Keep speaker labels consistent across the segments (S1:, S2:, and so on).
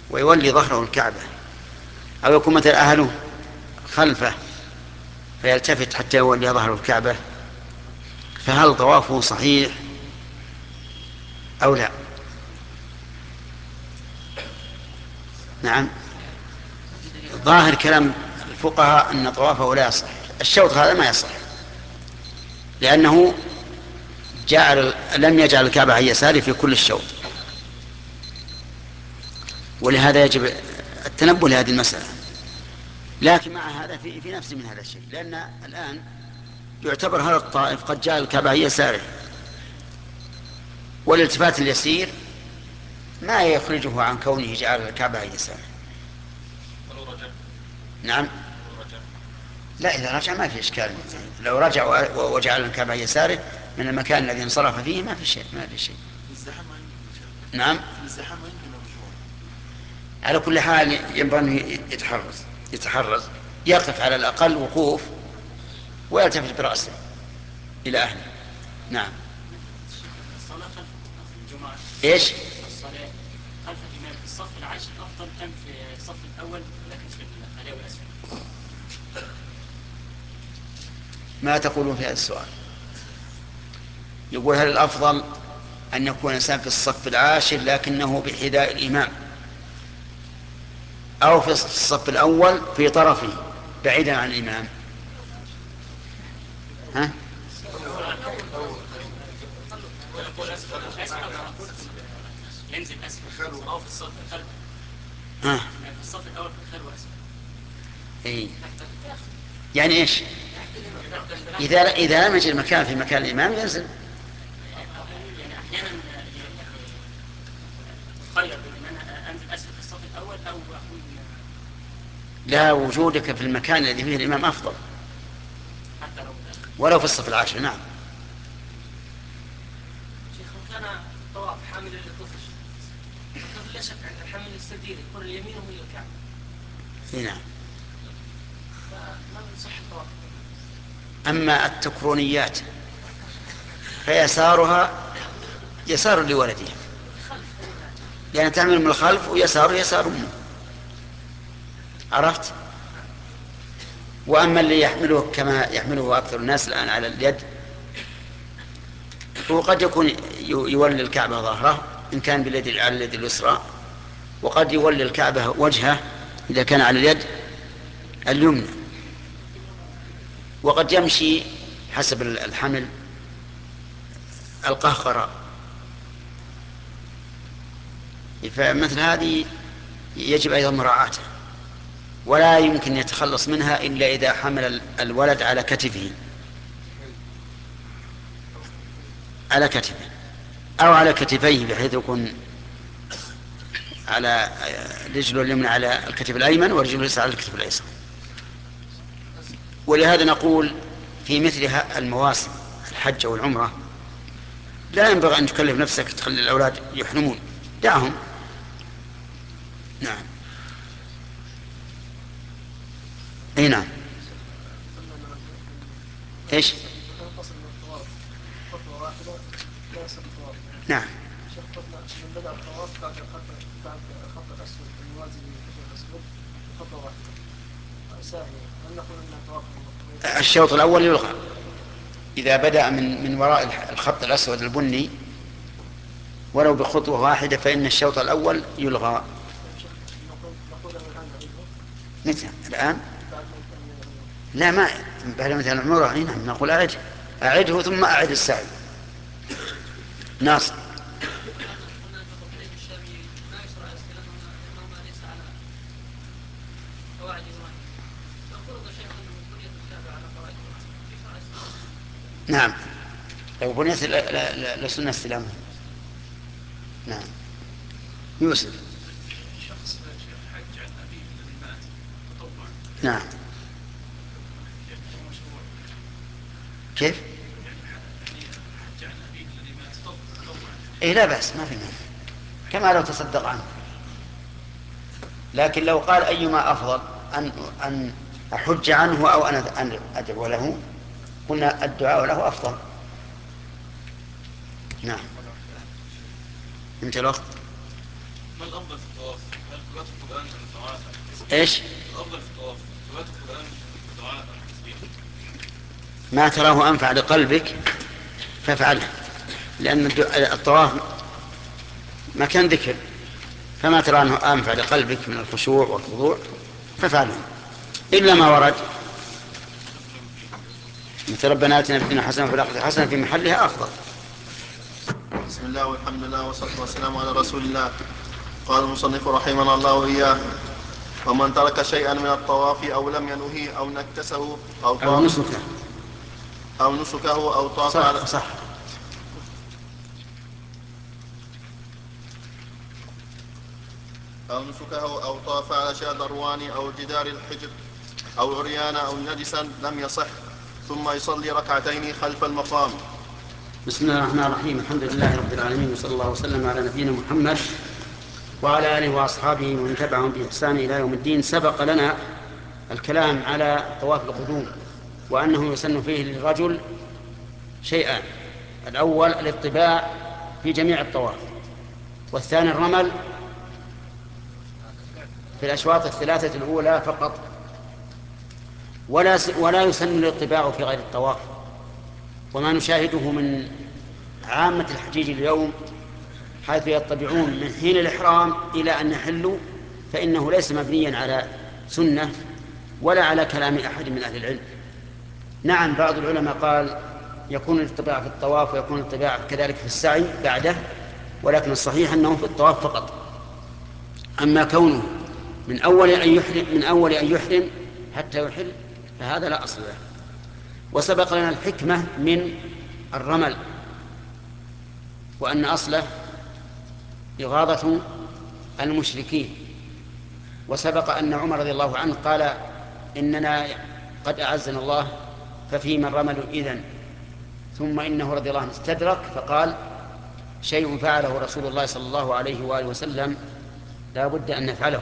S1: ويولي ظهره الكعبة، أو يكون مثل أهله خلفه فيلتفت حتى يولي ظهره الكعبة، فهل طوافه صحيح أو لا؟ نعم، ظاهر كلام الفقهاء أن طوافه لا يصح. الشوط هذا ما يصح، لأنه لم يجعل الكعبة عن يساره في كل الشوط، ولهذا يجب التنبه لهذه المسألة. لكن مع هذا في نفس من هذا الشيء، لأن الآن يعتبر هذا الطائف قد جعل الكعبة عن يساره، والالتفات اليسير ما يخرجه عن كونه جعل الكعبة عن يساره. نعم، لا، إذا رجع ما في إشكال. لو رجع وجعل الكعبة عن يساره من المكان الذي انصرف فيه ما في شيء، ما في شيء. نعم، على كل حال ينبغي أن يتحرز، يقف على الأقل وقوف ويلتفت برأسه إلى أهله. نعم.
S2: الصلاة خلف الجماعة،
S1: إيش؟
S2: الصلاة خلف الإمام في الصف العاشر أفضل أم في الصف الأول لكن في العلوي الأسفل؟
S1: ما تقولون في هذا السؤال؟ يقول هل الأفضل أن يكون الإنسان في الصف العاشر لكنه بحذاء الإمام، أو في الصف الأول في طرفه بعيدا عن الإمام؟ ها؟
S2: ينزل أسفل أو في الصف الخلف،
S1: ها؟
S2: في الصف الأول في الخلف أسفل.
S1: إيه؟ يعني إيش؟ إذا لم يجد المكان في مكان الإمام ينزل.
S2: يعني أحيانا خير بين أن أنا أنزل أسفل في الصف الأول أو أكون
S1: لا، وجودك في المكان الذي فيه الإمام أفضل
S2: حتى لو
S1: ولو في الصف العاشر. نعم.
S2: شيخ كان الطواف حامل للطفل، الطفل لا شك أن حامل السدير يكون اليمين هي الكعبة،
S1: نعم.
S2: فما يصح الطواف.
S1: أما التكرونيات فيسارها يسار لولدها، يعني تعمل من الخلف ويسار أمه. عرفت؟ وأما اللي يحمله كما يحمله أكثر الناس الآن على اليد، هو قد يكون يولي الكعبة ظهره إن كان على اليد اليسرى، وقد يولي الكعبة وجهه إذا كان على اليد اليمنى، وقد يمشي حسب الحمل القهقرة. فمثل هذه يجب أيضا مراعاته، ولا يمكن يتخلص منها إلا إذا حمل الولد على كتفه أو على كتفيه، بحيث يكون على رجله اليمنى على الكتف الأيمن ورجله اليسرى على الكتف الأيسر. ولهذا نقول في مثلها المواسم الحج والعمرة لا ينبغي أن تكلف نفسك تخلي الأولاد يحرمون، دعهم. نعم. أي نعم. إيش؟ نعم.
S3: من بدأ الطواف بعد الخط الأسود الموازي للحجر الأسود خطوة واحدة ساهية، هل نقول أن الطواف
S1: الشوط الأول يلغى إذا بدأ من وراء الخط الأسود البني ولو بخطوة واحدة، فإن الشوط الأول يلغى.
S3: نقول الآن نعيده
S1: متى الآن؟
S3: بعد ما يكون
S1: لا، ما بعد مثلا العمرة. نعم، نقول أعده ثم أعد السعي. ناصر. نعم، لو بنيت لسنة استلامه. نعم. يوسف.
S4: شخص حج عن أبيه الذي مات تطوعا.
S1: نعم. كيف؟
S4: يعني حج عن أبيه الذي مات تطوعا.
S1: إيه، لا بأس، ما في مانع، كما لو تصدق عنه. لكن لو قال أيما أفضل أن أحج عنه أو أن أدعو له، قلنا الدعاء له أفضل. نعم. انت الوقت.
S4: ما الأفضل في الطواف هل قراءة القرآن أم الدعاء؟
S1: إيش؟
S4: الأفضل في الطواف قراءة القرآن أم الدعاء أم التسبيح؟
S1: ما تراه أنفع لقلبك فافعله، لأن الطواف مكان ذكر، فما ترى أنه أنفع لقلبك من الخشوع والخضوع فافعله، إلا ما ورد مثل ربنا آتنا في الدنيا حسنة وفي الآخرة حسنة في محلها أفضل.
S5: بسم الله والحمد لله والصلاة والسلام على رسول الله. قال المصنف رحمنا الله وإياه: ومن ترك شيئا من الطواف أو لم ينهه أو نكسه
S1: أو نسكه
S5: أو طاف على
S1: صح.
S5: أو نسكه أو طاف على شادروان أو جدار الحجر أو عريان أو نجسا لم يصح، ثم يصلي ركعتين خلف المقام.
S1: بسم الله الرحمن الرحيم. الحمد لله رب العالمين، وصلى الله وسلم على نبينا محمد وعلى آله وأصحابه ومن تبعهم بإحسان إلى يوم الدين. سبق لنا الكلام على طواف القدوم، وأنه يسن فيه للرجل شيئان: الأول الاطباع في جميع الطواف، والثاني الرمل في الأشواط الثلاثة الأولى فقط، ولا يسن الاطباع في غير الطواف. وما نشاهده من عامة الحجيج اليوم حيث يطبعون من حين الإحرام إلى أن يحلوا، فإنه ليس مبنيا على سنة ولا على كلام أحد من أهل العلم. نعم، بعض العلماء قال يكون الاطباع في الطواف ويكون الاطباع كذلك في السعي بعده، ولكن الصحيح أنه في الطواف فقط. أما كونه من أول أن يحرم حتى يحل فهذا لا أصل له. وسبق لنا الحكمة من الرمل، وأن أصله إغاظة المشركين. وسبق أن عمر رضي الله عنه قال: إننا قد أعزنا الله ففيما الرمل إذن. ثم إنه رضي الله عنه استدرك فقال: شيء فعله رسول الله صلى الله عليه وآله وسلم لا بد أن نفعله.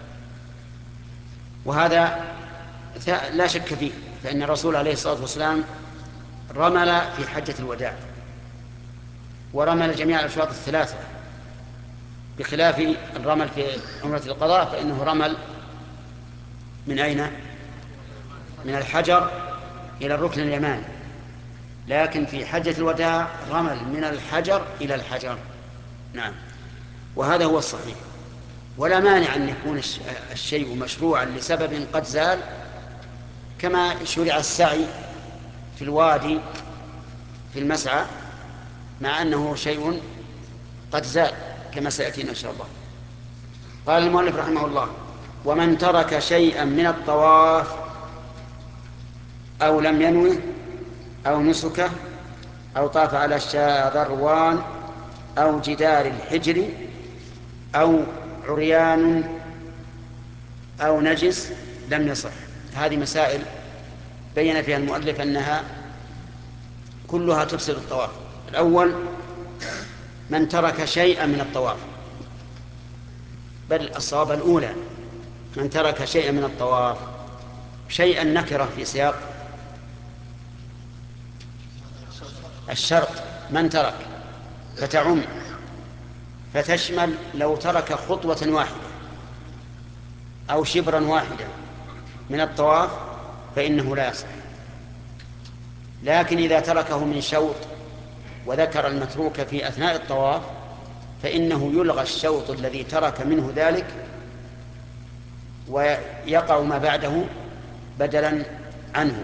S1: وهذا لا شك فيه، فإن الرسول عليه الصلاة والسلام رمل في حجة الوداع، ورمل جميع الأشواط الثلاثة، بخلاف الرمل في عمرة القضاء فإنه رمل من أين؟ من الحجر إلى الركن اليماني، لكن في حجة الوداع رمل من الحجر إلى الحجر. نعم، وهذا هو الصحيح. ولا مانع أن يكون الشيء مشروعا لسبب قد زال، كما شرع السعي في الوادي في المسعى، مع أنه شيء قد زال كما سيأتينا إن شاء الله. قال المؤلف رحمه الله: ومن ترك شيئا من الطواف أو لم ينوه أو نسكه أو طاف على الشاذروان أو جدار الحجر أو عريان أو نجس لم يصح. هذه مسائل بين فيها المؤلف أنها كلها تفسد الطواف. الأول: من ترك شيئا من الطواف، بل الصواب الأولى من ترك شيئا من الطواف. شيئا نكرة في سياق الشرط، من ترك فتعم، فتشمل لو ترك خطوة واحدة أو شبرا واحدا من الطواف فإنه لا يصح. لكن إذا تركه من شوط وذكر المتروك في أثناء الطواف فإنه يلغى الشوط الذي ترك منه ذلك ويقع ما بعده بدلا عنه.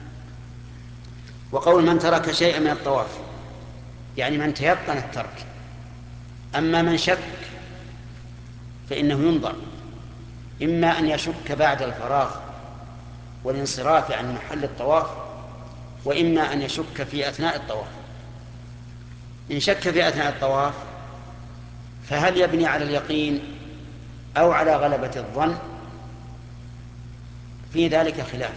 S1: وقول من ترك شيئا من الطواف يعني من تيقن الترك. أما من شك فإنه ينظر، إما أن يشك بعد الفراغ والانصراف عن محل الطواف، وإما أن يشك في أثناء الطواف. إن شك في أثناء الطواف فهل يبني على اليقين أو على غلبة الظن؟ في ذلك خلاف،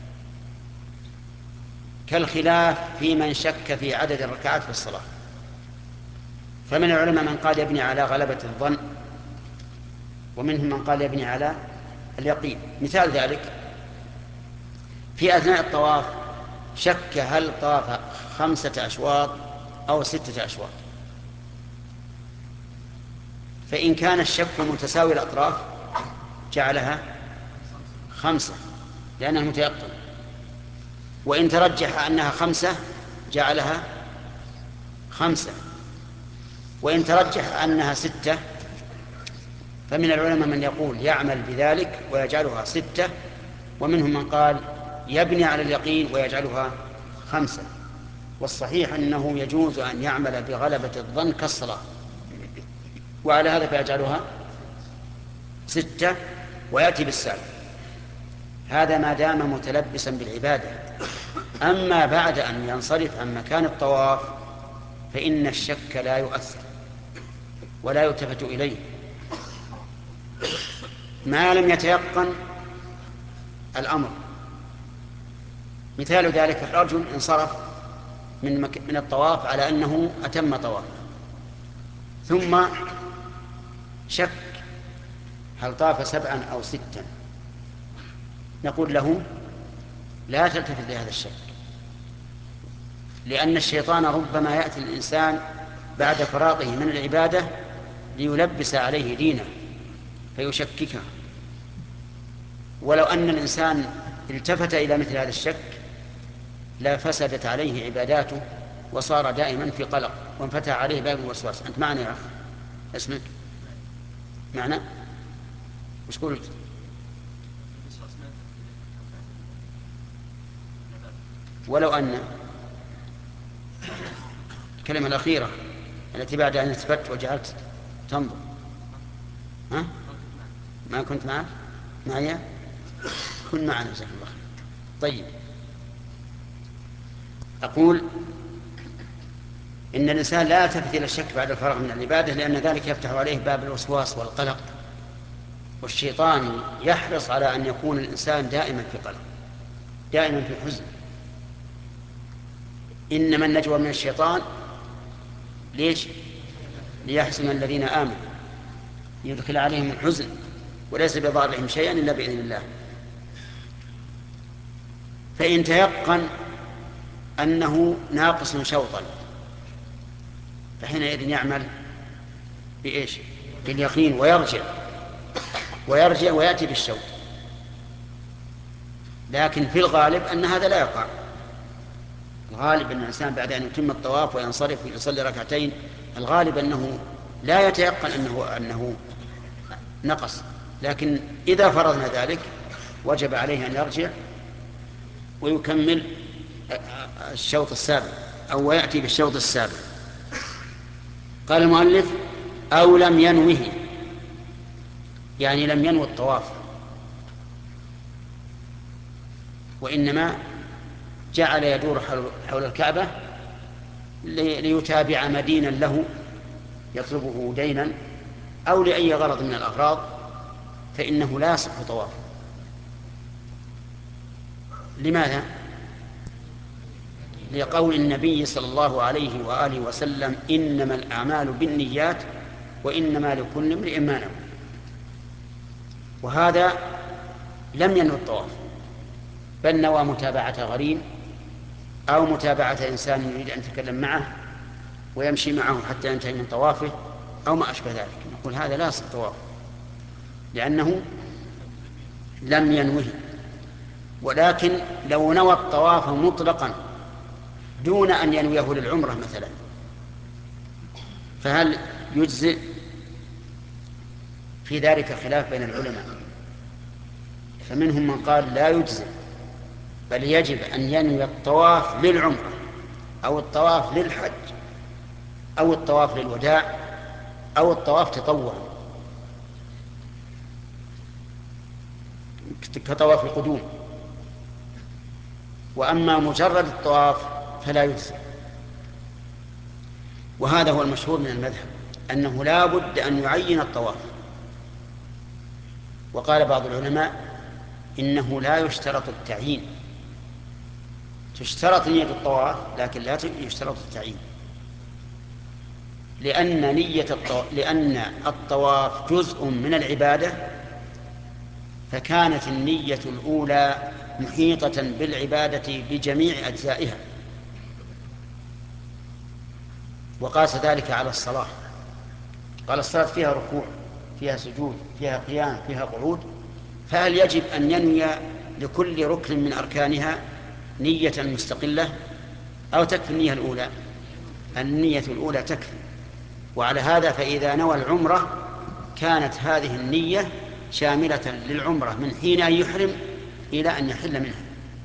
S1: كالخلاف في من شك في عدد الركعات في الصلاة. فمن العلماء من قال يبني على غلبة الظن، ومنهم من قال يبني على اليقين. مثال ذلك: في أثناء الطواف شك هل طاف 5 أشواط أو 6 أشواط، فإن كان الشك متساوي الأطراف جعلها 5 لأنها متيقن، وإن ترجح أنها 5 جعلها 5، وإن ترجح أنها 6 فمن العلماء من يقول يعمل بذلك ويجعلها 6، ومنهم من قال يبني على اليقين ويجعلها 5. والصحيح أنه يجوز أن يعمل بغلبة الظن كالصلاة، وعلى هذا فيجعلها 6 ويأتي بالسابع. هذا ما دام متلبسا بالعبادة. أما بعد أن ينصرف عن مكان الطواف فإن الشك لا يؤثر ولا يلتفت إليه ما لم يتيقن الأمر. مثال ذلك الرجل انصرف من الطواف على أنه أتم طواف، ثم شك هل طاف 7 أو 6، نقول له لا تلتفت لهذا الشك، لأن الشيطان ربما يأتي الإنسان بعد فراغه من العبادة ليلبس عليه دينه فيشككه. ولو أن الإنسان التفت إلى مثل هذا الشك لا فسدت عليه عباداته وصار دائما في قلق وانفتح عليه باب الوسواس. أنت معنا يا أخ؟ اسمك معنا؟ وش قلت؟ ولو أن الكلمة الأخيرة التي بعد أن اثبت وجعلت تنظر، ها؟ ما كنت معك؟ معي؟ كن معنا جزاك الله خير. طيب، أقول إن الإنسان لا يلتفت إلى الشك بعد الفراغ من العبادة، لأن ذلك يفتح عليه باب الوسواس والقلق، والشيطان يحرص على أن يكون الإنسان دائما في قلق دائما في حزن. إنما النجوى من الشيطان ليش؟ ليحزن الذين آمنوا، يدخل عليهم الحزن وليس بضارهم شيئا إلا بإذن الله. فإن تيقن أنه ناقص شوطا فحينئذ يعمل بإيش؟ باليقين ويرجع ويأتي بالشوط. لكن في الغالب أن هذا لا يقع. الغالب أن الإنسان بعد أن يتم الطواف وينصرف ويصلي ركعتين الغالب أنه لا يتيقن أنه نقص، لكن إذا فرضنا ذلك وجب عليه أن يرجع ويكمل الشوط السابع أو يأتي بالشوط السابع. قال المؤلف أو لم ينوه، يعني لم ينوي الطواف وإنما جعل يدور حول الكعبة ليتابع مدينا له يطلبه دينا أو لأي غرض من الأغراض، فإنه لا يصح طوافه. لماذا؟ لقول النبي صلى الله عليه وآله وسلم إنما الأعمال بالنيات وإنما لكل امرئ ما نوى. وهذا لم ينوي الطواف بل نوى متابعة غريم أو متابعة إنسان يريد أن يتكلم معه ويمشي معه حتى ينتهي من طوافه أو ما أشبه ذلك. نقول هذا لا يصح طواف لأنه لم ينوه. ولكن لو نوى الطواف مطلقا دون أن ينويه للعمرة مثلا فهل يجزئ؟ في ذلك خلاف بين العلماء، فمنهم من قال لا يجزئ بل يجب أن ينوي الطواف للعمرة أو الطواف للحج أو الطواف للوداع أو الطواف تطوعا كطواف القدوم. وأما مجرد الطواف فلا يجزئ. وهذا هو المشهور من المذهب أنه لا بد أن يعين الطواف. وقال بعض العلماء إنه لا يشترط التعيين، تشترط نية الطواف لكن لا يشترط التعيين، لأن الطواف جزء من العبادة، فكانت النية الأولى محيطة بالعبادة بجميع أجزائها، وقاس ذلك على الصلاة قال الصلاة فيها ركوع، فيها سجود، فيها قيام، فيها قعود، فهل يجب أن ينوي لكل ركن من أركانها نية مستقلة أو تكفي النية الأولى؟ النية الأولى تكفي. وعلى هذا فإذا نوى العمرة كانت هذه النية شاملة للعمرة من حين أن يحرم إلى أن يحل منها.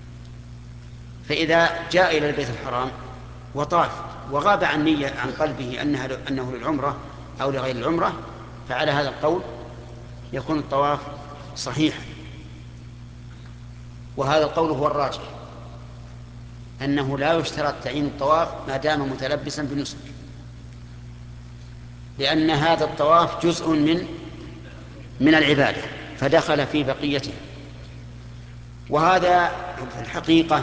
S1: فإذا جاء إلى البيت الحرام وطاف وغاب عن نية عن قلبه أنه للعمرة أو لغير العمرة، فعلى هذا القول يكون الطواف صحيح. وهذا القول هو الراجح، أنه لا يشترط تعيين الطواف ما دام متلبسا بنسك، لأن هذا الطواف جزء من العبادة فدخل في بقيته. وهذا في الحقيقة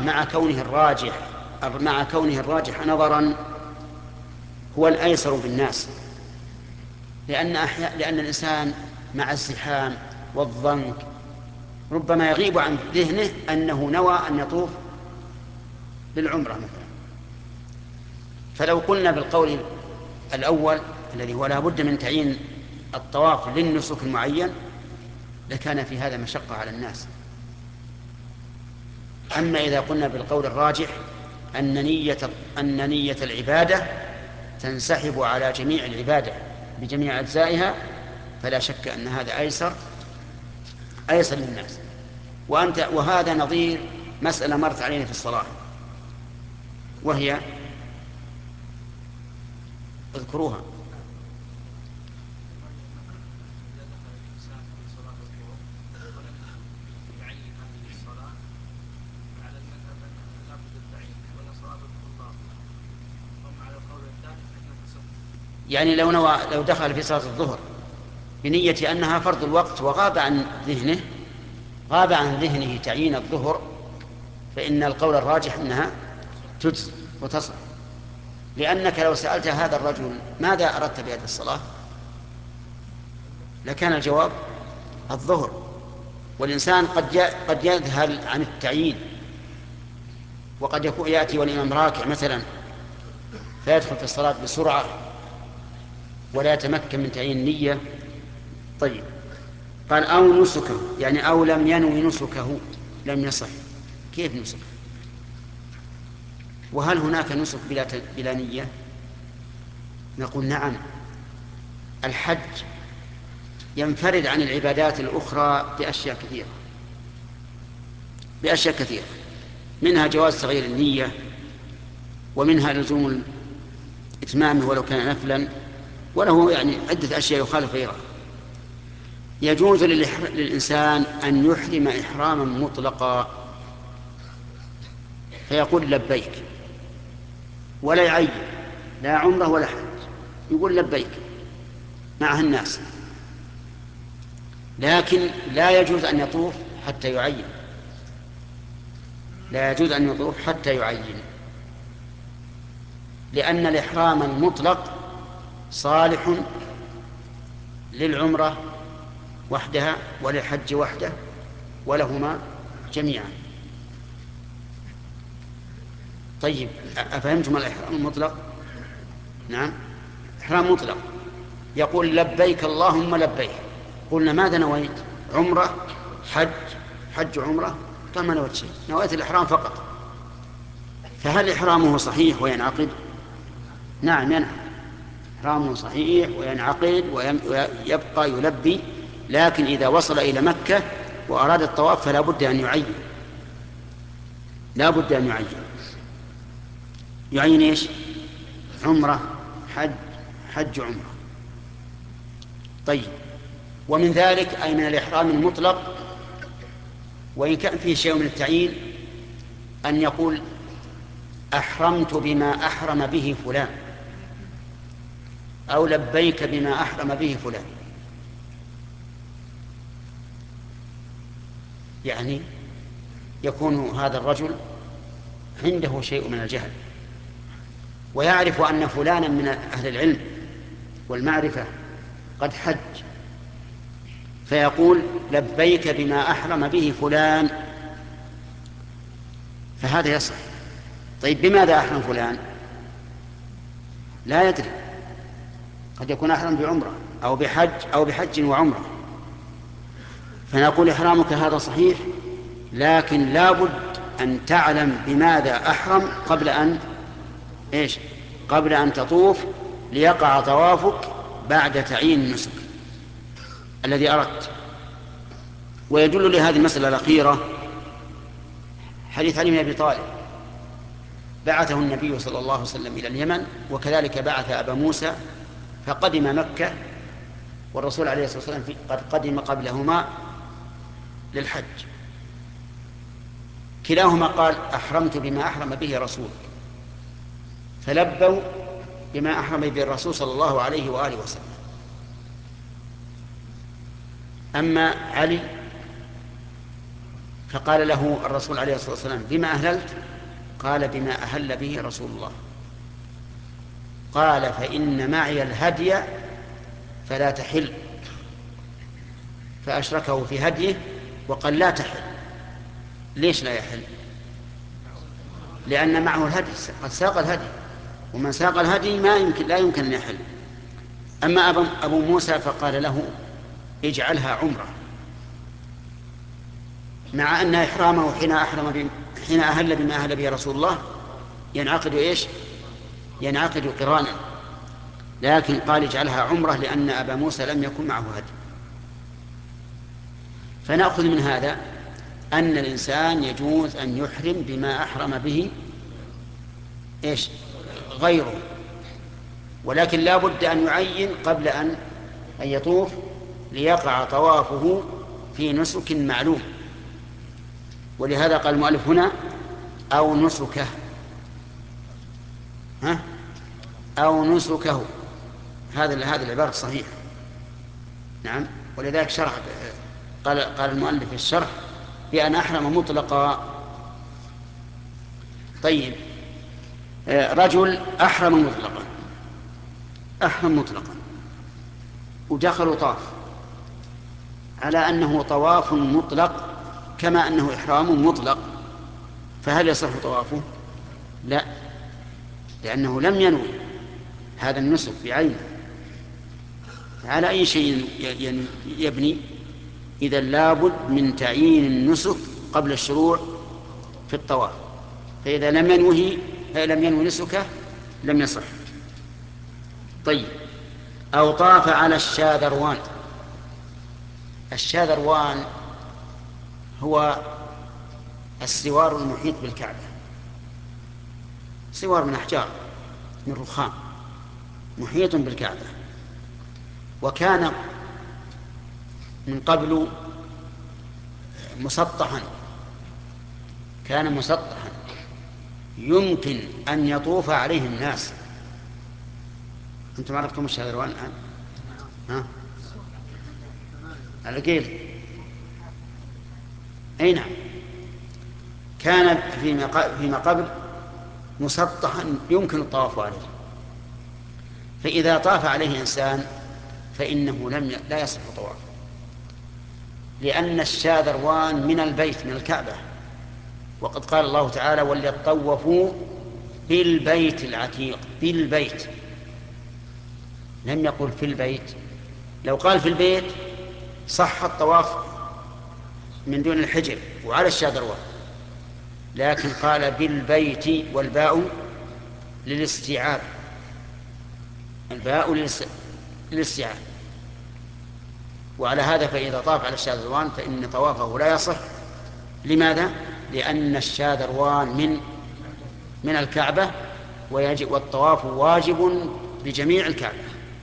S1: مع كونه الراجح نظرا هو الأيسر بالناس، لأن الإنسان مع الزحام والضنك ربما يغيب عن ذهنه أنه نوى أن يطوف للعمرة مثلا. فلو قلنا بالقول الأول الذي هو لا بد من تعيين الطواف للنسك المعين لكان في هذا مشقة على الناس. أما إذا قلنا بالقول الراجح أن نية العبادة تنسحب على جميع العبادة بجميع أجزائها، فلا شك أن هذا أيسر للناس. وهذا نظير مسألة مرت علينا في الصلاة، وهي اذكروها. يعني لو دخل في صلاة الظهر بنية أنها فرض الوقت وغاب عن ذهنه تعيين الظهر، فإن القول الراجح أنها تجزي وتصح. لأنك لو سألت هذا الرجل ماذا أردت بهذه الصلاة لكان الجواب الظهر. والإنسان قد يذهل عن التعيين، وقد يأتي والإمام راكع مثلا فيدخل في الصلاة بسرعة ولا يتمكن من تعيين النية. طيب، قال أو نسكه، يعني أو لم ينوي نسكه لم يصح. كيف نسك؟ وهل هناك نسك بلا نية؟ نقول نعم. الحج ينفرد عن العبادات الأخرى بأشياء كثيرة، منها جواز تغيير النية، ومنها لزوم إتمامه ولو كان نفلا، وله يعني عدة أشياء يخالف غيرها. يجوز للإنسان أن يحرم إحراما مطلقا فيقول لبيك ولا يعين لا عمره ولا حج، يقول لبيك معه الناس، لكن لا يجوز أن يطوف حتى يعين. لأن الإحرام المطلق صالح للعمرة وحدها وللحج وحده ولهما جميعا. طيب، أفهمتم الإحرام المطلق؟ نعم، إحرام مطلق يقول لبيك اللهم لبيك. قلنا ماذا نويت؟ عمرة حج عمرة؟ قال ما نويت شيء، نويت الإحرام فقط. فهل إحرامه صحيح وينعقد؟ نعم ينعقد، إحرامه صحيح وينعقد ويبقى يلبي، لكن إذا وصل إلى مكة وأراد الطواف فلا بد أن يعين. يعين إيش؟ عمرة حج عمرة. طيب، ومن ذلك أي من الإحرام المطلق وإن كان فيه شيء من التعيين أن يقول أحرمت بما أحرم به فلان، أو لبيك بما أحرم به فلان. يعني يكون هذا الرجل عنده شيء من الجهل ويعرف أن فلانا من أهل العلم والمعرفة قد حج، فيقول لبيك بما أحرم به فلان، فهذا يصح. طيب، بماذا أحرم فلان؟ لا يدري، قد يكون أحرم بعمرة أو بحج وعمرة، فنقول إحرامك هذا صحيح، لكن لا بد أن تعلم بماذا أحرم قبل أن تطوف، ليقع طوافك بعد تعيين النسك الذي أردت. ويدل لهذه المسألة الأخيرة حديث علي بن أبي طالب، بعثه النبي صلى الله عليه وسلم إلى اليمن، وكذلك بعث أبا موسى فقدم مكة، والرسول عليه الصلاة والسلام قد قدم قبلهما للحج. كلاهما قال أحرمت بما أحرم به رسولك، فلبوا بما أحرم به الرسول صلى الله عليه وآله وسلم. أما علي فقال له الرسول عليه الصلاة والسلام بما أهللت؟ قال بما أهل به رسول الله. قال فإن معي الهدي فلا تحل، فأشركه في هديه وقال لا تحل. ليش لا يحل؟ لأن معه الهدي، قد ساق الهدي، ومن ساق الهدي لا يمكن أن يحل. أما أبو موسى فقال له اجعلها عمرة، مع أن إحرامه حين أهل بما أهل به رسول الله ينعقد قرانا، لكن قال اجعلها عمرة لأن أبا موسى لم يكن معه هدي. فنأخذ من هذا أن الإنسان يجوز أن يحرم بما أحرم به غيره، ولكن لا بد أن يعين قبل أن يطوف، ليقع طوافه في نسك معلوم. ولهذا قال المؤلف هنا أو نسكه، أو نسكه، هذا العبارة صحيح. نعم، ولذلك شرح قال المؤلف في الشرح بأن أحرم مطلقا. طيب، رجل أحرم مطلقا ودخل وطاف على أنه طواف مطلق كما أنه إحرام مطلق، فهل يصح طوافه؟ لا، لأنه لم ينوي هذا النسك بعينه. على أي شيء يبني؟ إذا لابد من تعيين النسك قبل الشروع في الطواف، فإذا لم ينوي نسكه لم يصح. طيب، أو طاف على الشاذروان. الشاذروان هو السوار المحيط بالكعبة، سوار من أحجار من رخام محيط بالكعبة، وكان من قبل مسطحا، يمكن أن يطوف عليه الناس. أنتم عرفتم الشاذروان الآن؟ العقيل، أي نعم، كان فيما قبل مسطحا يمكن الطواف عليه، فإذا طاف عليه إنسان فإنه لا يصح طوافه، لأن الشاذروان من البيت، من الكعبة، وقد قال الله تعالى وليطوفوا بالبيت العتيق. بالبيت، لم يقل في البيت. لو قال في البيت صح الطواف من دون الحجر وعلى الشاذروان، لكن قال بالبيت، والباء للاستيعاب، الباء للاستيعاب. وعلى هذا فإذا طاف على الشاذروان فإن طوافه لا يصح. لماذا؟ لأن الشاذروان من الكعبة، والطواف واجب بجميع الكعبة.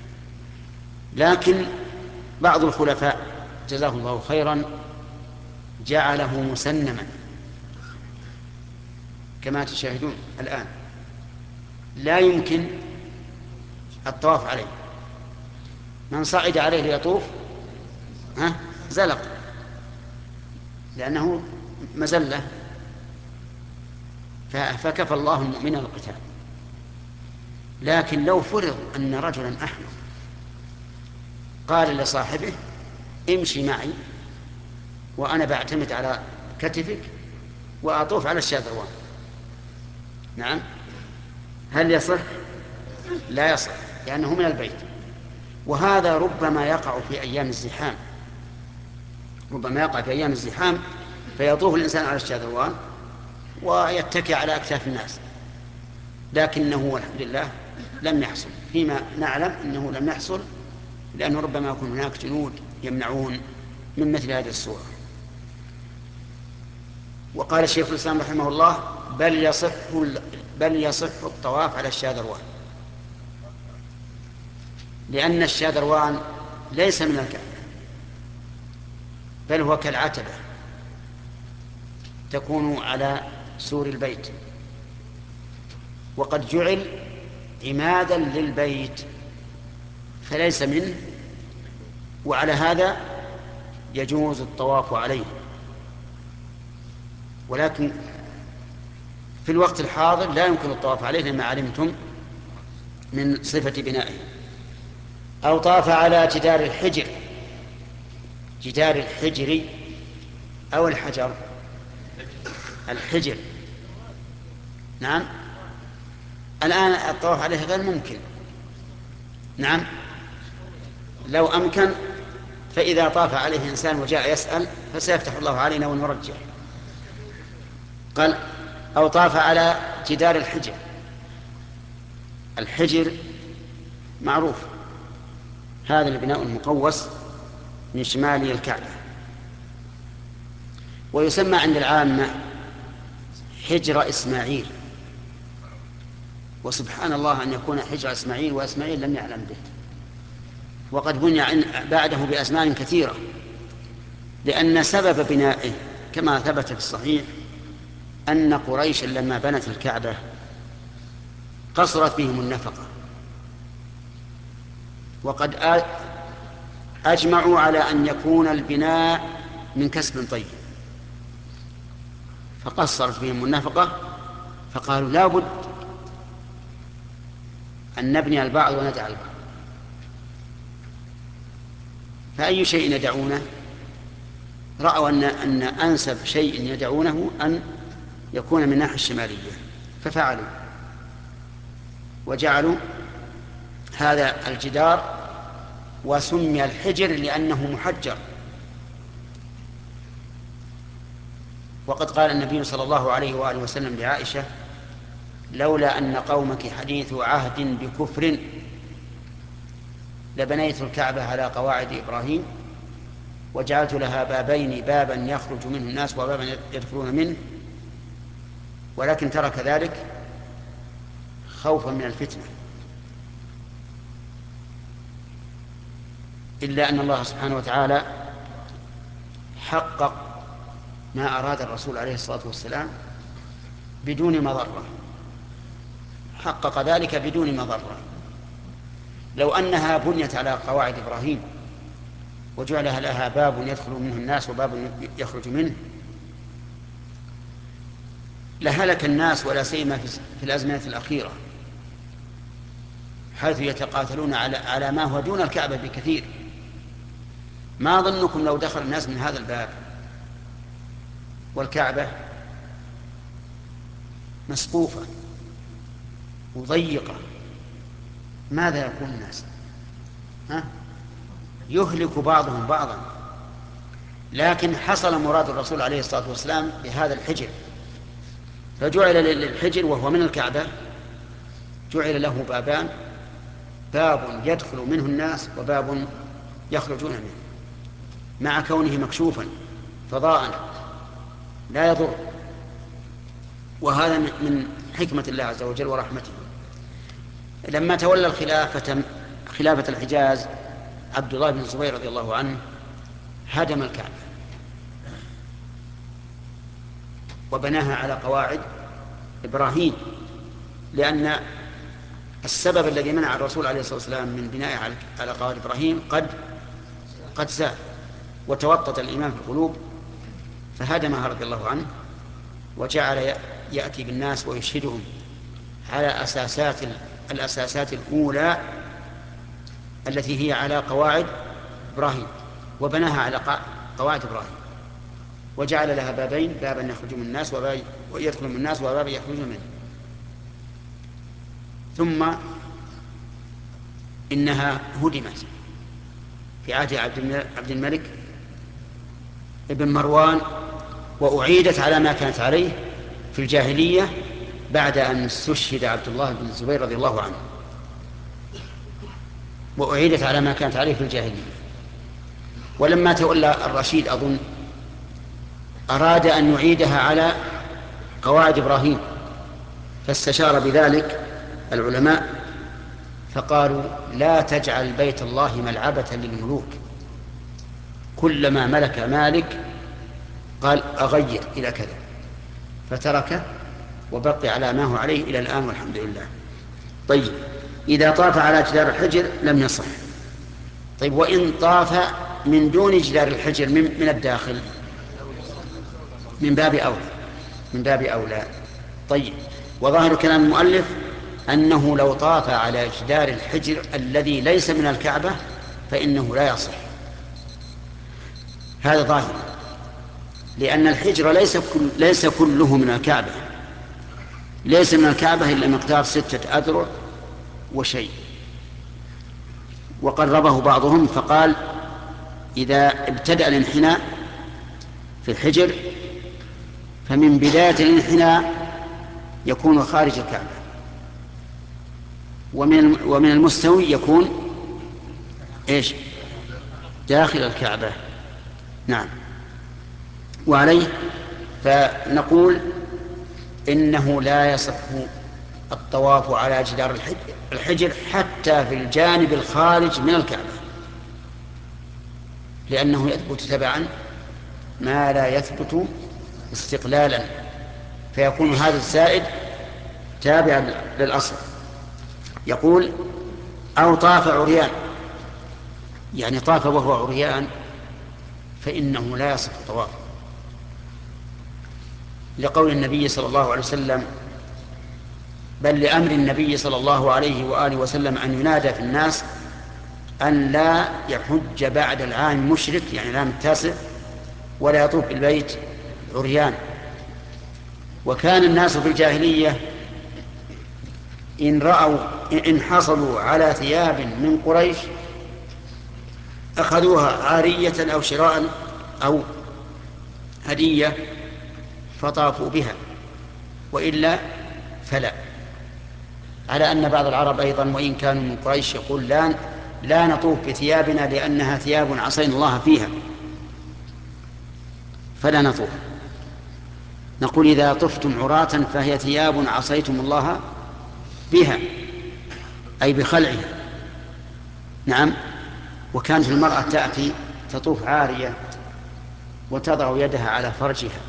S1: لكن بعض الخلفاء جزاهم الله خيرا جعله مسنما كما تشاهدون الآن، لا يمكن الطواف عليه. من صعد عليه ليطوف زلق، لأنه مزلة، فكفى الله المؤمن القتال. لكن لو فرض أن رجلا أحمق قال لصاحبه امشي معي وأنا بعتمد على كتفك وأطوف على الشاذروان، نعم، هل يصح؟ لا يصح، لأنه من البيت. وهذا ربما يقع في أيام الزحام، ربما يقع في أيام الزحام فيطوف الإنسان على الشاذروان ويتكئ على أكتاف الناس، لكنه والحمد لله لم يحصل، فيما نعلم أنه لم يحصل، لأنه ربما يكون هناك جنود يمنعون من مثل هذه الصورة. وقال الشيخ الإسلام رحمه الله بل يصح الطواف على الشاذروان، لأن الشاذروان ليس من الكعبة بل هو كالعتبة تكون على سور البيت، وقد جعل عمادا للبيت فليس منه، وعلى هذا يجوز الطواف عليه. ولكن في الوقت الحاضر لا يمكن الطواف عليه لما علمتم من صفة بنائه. أو طاف على جدار الحجر، جدار الحجر أو الحجر، الحجر، نعم، الآن الطواف عليه غير ممكن، نعم، لو أمكن فإذا طاف عليه إنسان وجاء يسأل فسيفتح الله علينا ونرجع. قال أو طاف على جدار الحجر، الحجر معروف، هذا البناء المقوس من شمال الكعبة، ويسمى عند العامة حجر إسماعيل، وسبحان الله أن يكون حجر إسماعيل وإسماعيل لم يعلم به، وقد بني بعده بأزمان كثيرة، لأن سبب بنائه كما ثبت في الصحيح أن قريشا لما بنت الكعبة قصرت بهم النفقة، وقد أجمعوا على أن يكون البناء من كسب طيب، فقصرت بهم النفقة، فقالوا لا بد أن نبني البعض وندع البعض، فأي شيء يدعونه؟ رأوا أن أنسب شيء يدعونه أن يكون من الناحية الشمالية، ففعلوا وجعلوا هذا الجدار، وسمي الحجر لأنه محجر. وقد قال النبي صلى الله عليه وآله وسلم لعائشة: لولا أن قومك حديث عهد بكفر لبنيت الكعبة على قواعد إبراهيم وجعلت لها بابين، بابا يخرج منه الناس وبابا يدخلون منه، ولكن ترك ذلك خوفا من الفتنة. إلا أن الله سبحانه وتعالى حقق ما أراد الرسول عليه الصلاة والسلام بدون مضرة، حقق ذلك بدون مضرة. لو أنها بنيت على قواعد إبراهيم وجعل لها باب يدخل منه الناس وباب يخرج منه لهلك الناس، ولا سيما في الأزمنة الأخيرة، حيث يتقاتلون على ما هو دون الكعبة بكثير. ما ظنكم لو دخل الناس من هذا الباب والكعبة مسقوفة وضيقة، ماذا يكون الناس؟ يهلك بعضهم بعضا. لكن حصل مراد الرسول عليه الصلاة والسلام بهذا الحجر، فجعل للحجر وهو من الكعبة جعل له بابان، باب يدخل منه الناس وباب يخرجون منه، مع كونه مكشوفا فضاء لا يضر. وهذا من حكمة الله عز وجل ورحمته. لما تولى خلافة الحجاز عبد الله بن الزبير رضي الله عنه هدم الكعبة وبناها على قواعد إبراهيم، لأن السبب الذي منع الرسول عليه الصلاة والسلام من بنائه على قواعد إبراهيم قد زال وتوطد الإيمان في القلوب، فهدمها رضي الله عنه وجعل يأتي بالناس ويشهدهم على الأساسات الأولى التي هي على قواعد إبراهيم، وبناها على قواعد إبراهيم، وجعل لها بابين، بابا يخرج من الناس ويدخل من الناس وبابا يخرج منه. ثم إنها هدمت في عهد عبد الملك ابن مروان، وأعيدت على ما كانت عليه في الجاهلية بعد أن استشهد عبد الله بن الزبير رضي الله عنه، وأعيدت على ما كانت عليه في الجاهلية. ولما تولى الرشيد أظن أراد أن يعيدها على قواعد إبراهيم، فاستشار بذلك العلماء فقالوا لا تجعل بيت الله ملعبة للملوك، كلما ملك مالك قال أغير إلى كذا، فتركه وبقي على ما هو عليه إلى الآن والحمد لله. طيب، إذا طاف على جدار الحجر لم يصح. طيب، وإن طاف من دون جدار الحجر من الداخل من باب أولى، من باب أولى. طيب، وظاهر كلام المؤلف أنه لو طاف على جدار الحجر الذي ليس من الكعبة فإنه لا يصح. هذا ظاهر، لأن الحجر ليس كله من الكعبة، ليس من الكعبة إلا مقدار 6 أذرع وشيء. وقربه بعضهم فقال إذا ابتدأ الانحناء في الحجر فمن بداية الانحناء يكون خارج الكعبة، ومن المستوي يكون إيش؟ داخل الكعبة. نعم. وعليه فنقول إنه لا يصح الطواف على جدار الحجر حتى في الجانب الخارج من الكعبة، لأنه يثبت تبعا ما لا يثبت استقلالا، فيكون هذا الزائد تابعا للأصل. يقول أو طاف عريان، يعني طاف وهو عريان فإنه لا يصح طواف، لقول النبي صلى الله عليه وسلم، بل لأمر النبي صلى الله عليه وآله وسلم أن ينادى في الناس أن لا يحج بعد العام مشرك، يعني العام التاسع، ولا يطوف بالبيت عريان. وكان الناس في الجاهلية إن حصلوا على ثياب من قريش أخذوها عارية أو شراء أو هدية فطافوا بها، وإلا فلا. على أن بعض العرب أيضا وإن كانوا من قريش يقول لا نطوف بثيابنا لأنها ثياب عصينا الله فيها فلا نطوف. نقول إذا طفتم عراة فهي ثياب عصيتم الله بها، أي بخلعها. نعم. وكانت المرأة تأتي تطوف عارية وتضع يدها على فرجها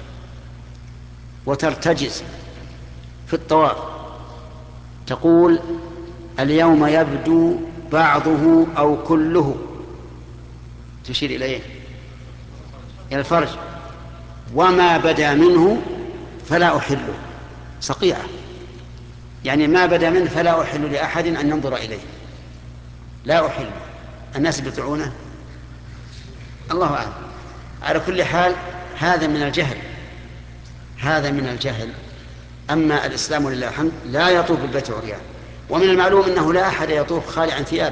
S1: وترتجز في الطواف، تقول اليوم يبدو بعضه أو كله، تشير إليه إلى الفرج، وما بدا منه فلا أحله. صقيعة، يعني ما بدا منه فلا أحل لأحد أن ينظر إليه، لا أحل. الناس بيطيعونه، الله أعلم. على كل حال هذا من الجهل، هذا من الجهل. أما الإسلام ولله الحمد لا يطوف بالبيت عريان. ومن المعلوم أنه لا أحد يطوف خالعا ثيابه،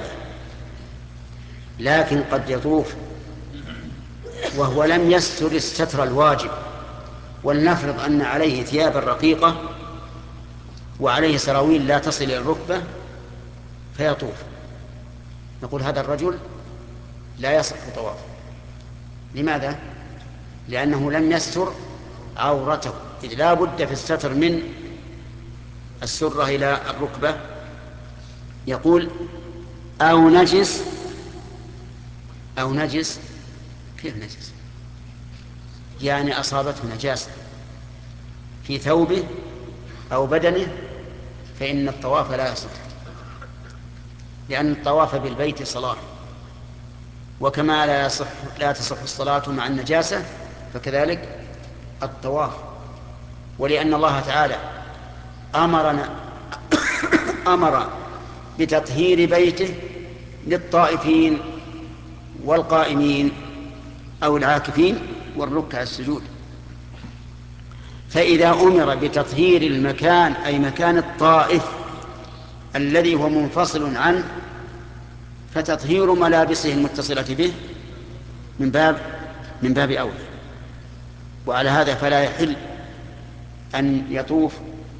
S1: لكن قد يطوف وهو لم يستر الستر الواجب، ولنفرض أن عليه ثيابا رقيقة وعليه سراويل لا تصل إلى الركبة فيطوف، نقول هذا الرجل لا يصح طوافه. لماذا؟ لأنه لم يستر عورته، إذ لا بد في الستر من السرة إلى الركبة. يقول أو نجس. أو نجس، كيف نجس؟ يعني أصابته نجاسة في ثوبه أو بدنه، فإن الطواف لا يصح، لأن الطواف بالبيت صلاة، وكما لا تصح الصلاة مع النجاسة فكذلك الطواف. ولأن الله تعالى أمر بتطهير بيته للطائفين والقائمين أو العاكفين والركع السجود، فإذا أمر بتطهير المكان أي مكان الطائف الذي هو منفصل عنه فتطهير ملابسه المتصلة به من باب أولى. وعلى هذا فلا يحل أن يطوف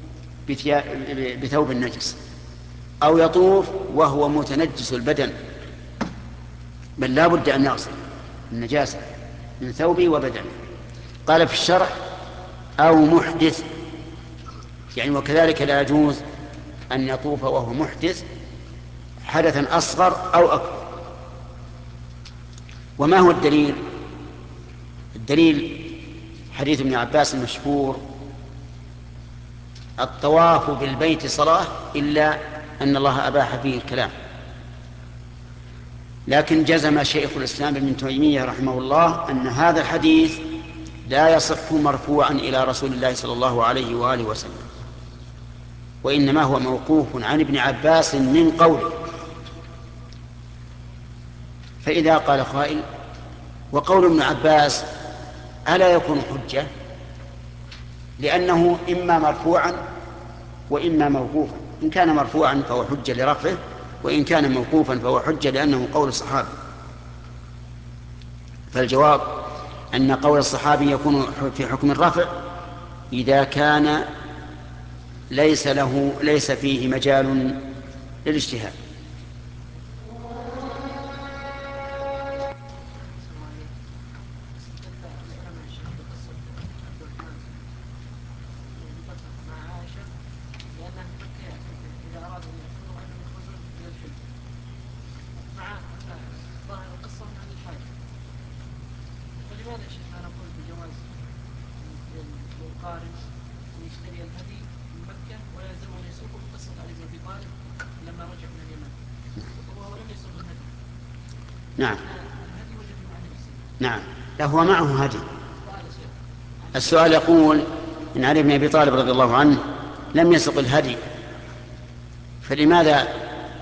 S1: بثوب النجس أو يطوف وهو متنجس البدن، بل لا بد أن يغسل النجاسة من ثوبه وبدنه. قال في الشرح أو محدث، يعني وكذلك لا يجوز أن يطوف وهو محدث حدثا أصغر أو أكبر. وما هو الدليل؟ الدليل حديث ابن عباس المشهور: الطواف بالبيت صلاة إلا أن الله أباح فيه الكلام. لكن جزم شيخ الإسلام ابن تيمية رحمه الله أن هذا الحديث لا يصح مرفوعا إلى رسول الله صلى الله عليه وآله وسلم، وإنما هو موقوف عن ابن عباس من قوله. فإذا قال قائل: وقول ابن عباس ألا يكون حجة؟ لأنه إما مرفوعا وإما موقوفا. إن كان مرفوعا فهو حجة لرفعه، وإن كان موقوفا فهو حجة لأنه قول الصحابي. فالجواب أن قول الصحابي يكون في حكم الرفع إذا كان ليس فيه مجال للاجتهاد. نعم نعم، هو معه هدي. السؤال يقول إن علي بن أبي طالب رضي الله عنه لم يسق الهدي، فلماذا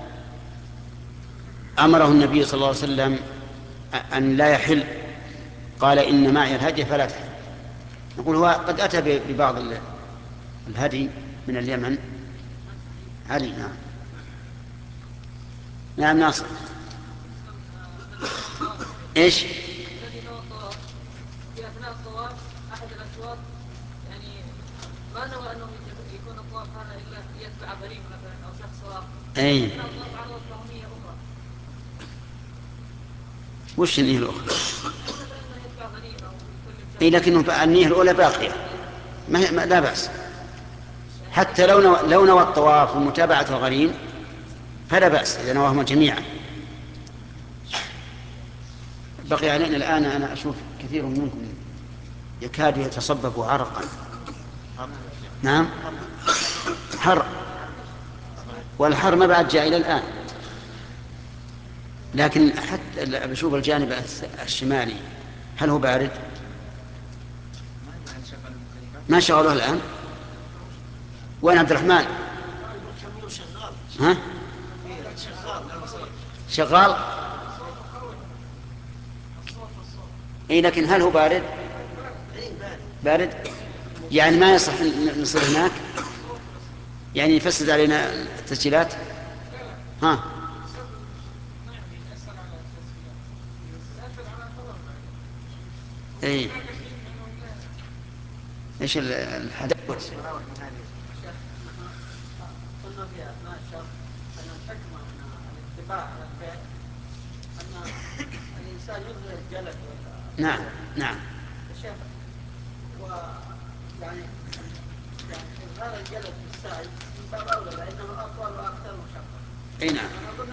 S1: أمره النبي صلى الله عليه وسلم أن لا يحل؟ قال: إن معي الهدي فلا تحل. نقول هو قد أتى ببعض الهدي من اليمن. علي نعم. نعم ناصر. إيش؟
S2: الذي نوى الطواف في أثناء الطواف أحد الأشواط، يعني ما نوى أنه يكون الطواف هذا إلا يتبع غريب مثلا أو شخص واحد.
S1: أي.
S2: أثناء الطواف عرضت له نية أخرى.
S1: وش النية الأخرى؟
S2: مثلا أنه يتبع غريب أو يكلم شخص.
S1: إيه، لكن النية الأولى باقية، لا بأس. حتى لو نوى الطواف ومتابعة الغريم فلا بأس إذا نواهما جميعا. بقي علينا الآن، أنا أشوف كثير منكم يكاد يتصبب عرقا. نعم، حر، والحر ما بعد جاء إلى الآن. لكن حتى بشوف الجانب الشمالي هل هو بارد؟ ما شغلوه الآن؟ وين عبد الرحمن؟ ها؟ شغال. اي، لكن هل هو بارد؟ بارد، يعني ما يصح نصير هناك، يعني يفسد علينا التسجيلات. ها؟ اي، ايش الحدث؟
S3: قلنا في أثناء الشهر أن الحكمة من الاتباع على الفعل أن الإنسان يظهر الجلد.
S1: نعم نعم.
S3: الشيخ، ويعني إظهار الجلد في السعي من باب أولى لأنه أطول وأكثر مشقة.
S1: اي نعم.
S3: أظن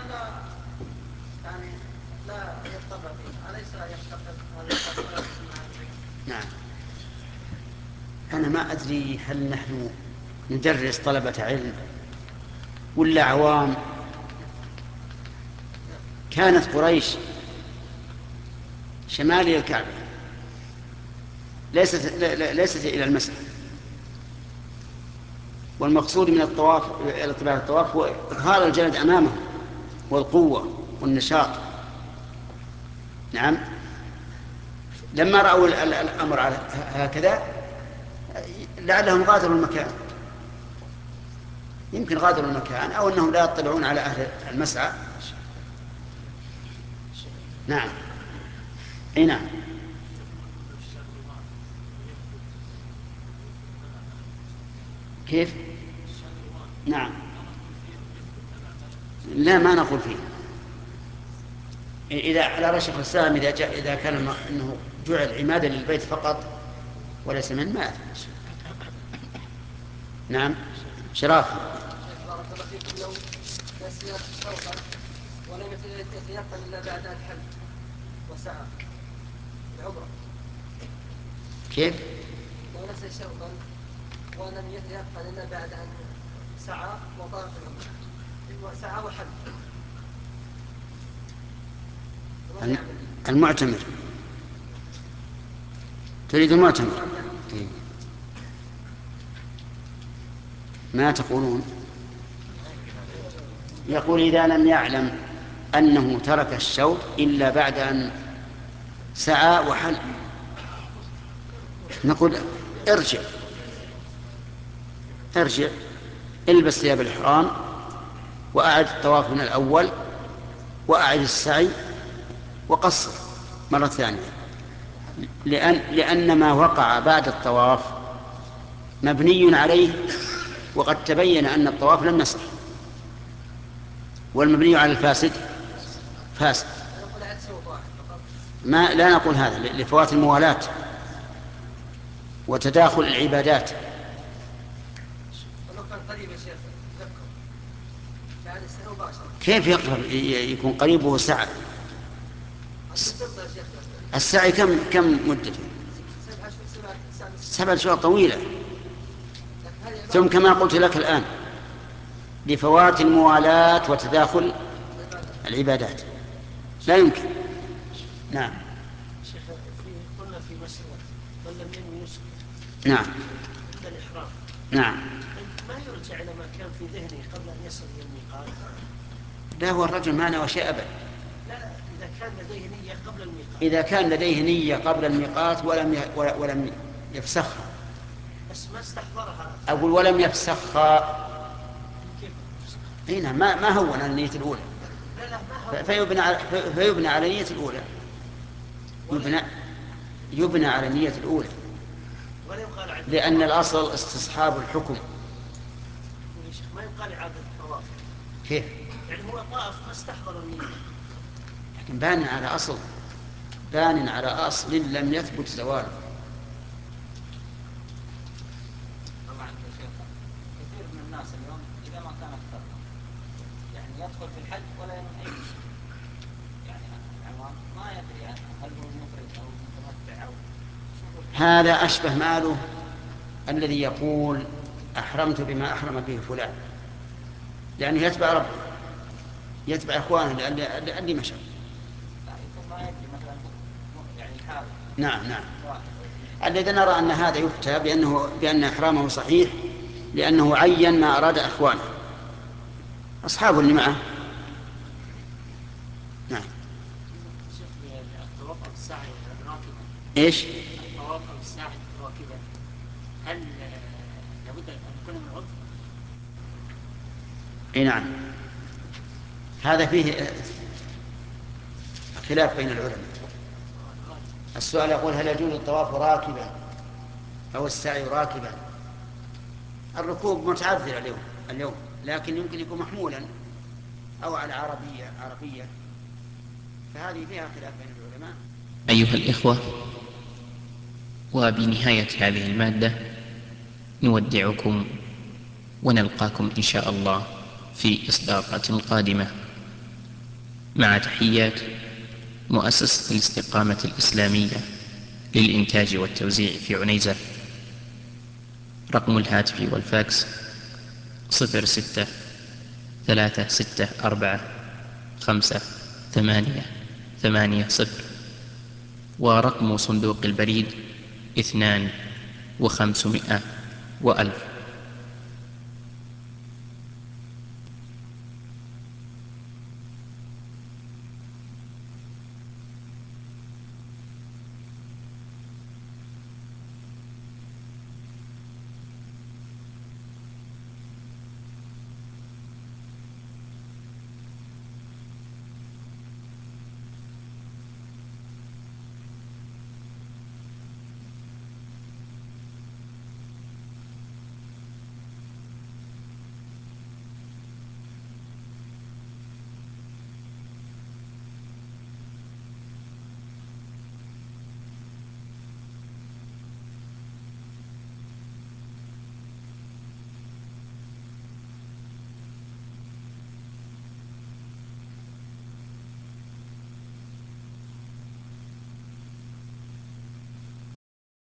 S3: لا يضطر فيه، أليس يفتقد هذا الشخص؟
S1: نعم. أنا ما أدري هل نحن ندرس طلبة علم ولا عوام. كانت قريش شمالي الكعبة، ليست إلى المسجد، والمقصود من الطواف اتباع الطواف هو إظهار الجلد أمامه والقوة والنشاط. نعم. لما رأوا الأمر هكذا لعلهم غادروا المكان، يمكن غادروا المكان أو أنهم لا يطلعون على أهل المسعى. نعم. اي نعم. كيف؟ نعم. لا، ما نقول فيه. إذا على رأي شيخ الإسلام إذا كان أنه جعل عمادا للبيت فقط وليس من ما أثبت. نعم. شراف.
S2: بارك الله فيكم. لو نسي شرطا ولم يتيقن الا بعد ان حل وسعى العمره.
S1: كيف؟
S2: لو نسي شرطا ولم يتيقن الا بعد ان سعى وطاف العمره وسعى وحل.
S1: المعتمر. تريد المعتمر؟ ما تقولون؟ يقول إذا لم يعلم أنه ترك الشوط إلا بعد أن سعى وحل، نقول ارجع البس ثياب الإحرام وأعد الطواف من الأول وأعد السعي وقصر مرة ثانية، لأن ما وقع بعد الطواف مبني عليه، وقد تبين أن الطواف لم يصح، والمبني على الفاسد فاسد. لا نقول هذا لفوات الموالاة وتداخل العبادات. كيف يقرب؟ يكون قريبه سعة. السعي كم مدته؟ 7 شهور طويلة. ثم كما قلت لك الآن لفوات الموالاة وتداخل العبادات لا يمكن. نعم.
S3: شيخ قلنا في مسألة من لم ينوي يسكت.
S1: نعم.
S3: عند الإحرام.
S1: نعم.
S3: ما يرجع إلى ما كان في ذهنه قبل أن يصل إلى الميقات؟
S1: لا، هو الرجل ما نوى شيء أبدا.
S3: لا، إذا كان لديه نية قبل الميقات.
S1: إذا كان لديه نية قبل الميقات ولم يفسخها.
S3: بس ما استحضرها.
S1: أقول ولم يفسخها.
S3: كيف؟
S1: هنا ما هون على النية الأولى.
S3: لا ما هو.
S1: فيبنى على النية الأولى. يبنى على النية الأولى، لأن الأصل استصحاب الحكم.
S3: ما يقال إعادة الطواف.
S1: كيف؟
S3: يعني هو طاف ما استحضر النية،
S1: لكن بان على أصل لم يثبت زواله.
S6: طبعا يا شيخ كثير من الناس اليوم إذا ما كان اخترنا يعني يدخل في الحج ولا ينوي أي شيء، يعني ما يدري هل هو مفرد أو متمتع أو
S1: هذا أشبه ماله الذي يقول أحرمت بما أحرم به فلان، لأنه يتبع ربه، يتبع إخوانه لأني مشى.
S6: ما يدري مثلا يعني الحال.
S1: نعم. الذي نرى أن هذا يفتى بأن إحرامه صحيح، لأنه عين ما أراد إخوانه أصحابه اللي معه. نعم.
S3: الطواف أو السعي راكبا.
S1: إيش؟
S3: الطواف أو السعي راكبا، هل لابد أن يكون من عذر؟
S1: اي نعم. هذا فيه خلاف بين العلماء. السؤال يقول هل يجوز الطواف راكبا أو السعي راكبا؟ الركوب متعذر اليوم، لكن يمكن يكون محمولا أو على عربية، فهذه فيها خلاف بين العلماء.
S7: أيها الإخوة، وبنهاية هذه المادة نودعكم ونلقاكم إن شاء الله في إصدارات قادمة، مع تحيات مؤسسة الاستقامة الإسلامية للإنتاج والتوزيع في عنيزة. رقم الهاتف والفاكس 06-364-5-8-8-0، ورقم صندوق البريد 2 و500 و1000.